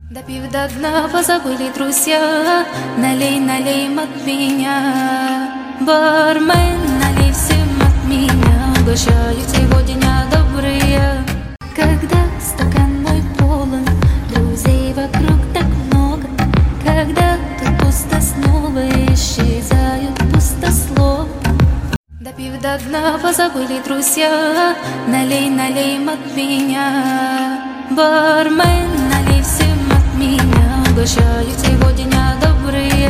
Допив до дна, позабыли друзья. Налей, налей от меня, бармен, налей всем от меня. Угощаю сегодня добрые. Когда стакан мой полон, друзей вокруг так много. Когда тут пусто, снова исчезают пустословы. Допив до дна, позабыли друзья. Налей, налей от меня, бармен, налей всем от меня. Угощаю сегодня добрые.